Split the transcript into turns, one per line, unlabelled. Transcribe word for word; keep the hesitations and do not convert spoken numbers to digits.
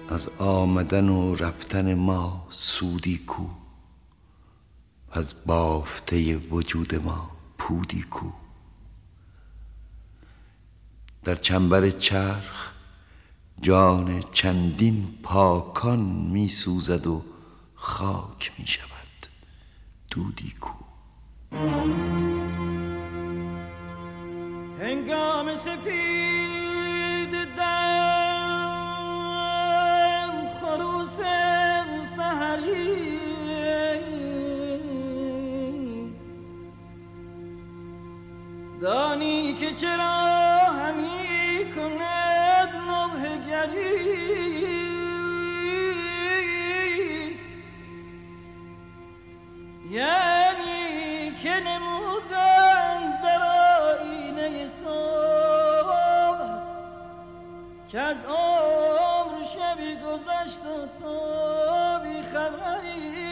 از آمدن و رفتن ما سودی کو، از بافته وجود ما پودی کو. در چنبر چرخ جان چندین پاکان می سوزد و خاک می شود دودی کو.
هنگام سپید دم خروس سحری دانی که چرا همی کند نوحه گری، یعنی که نمودن در آینه صبح که از عمر شبی گذشت و تو بی خبری.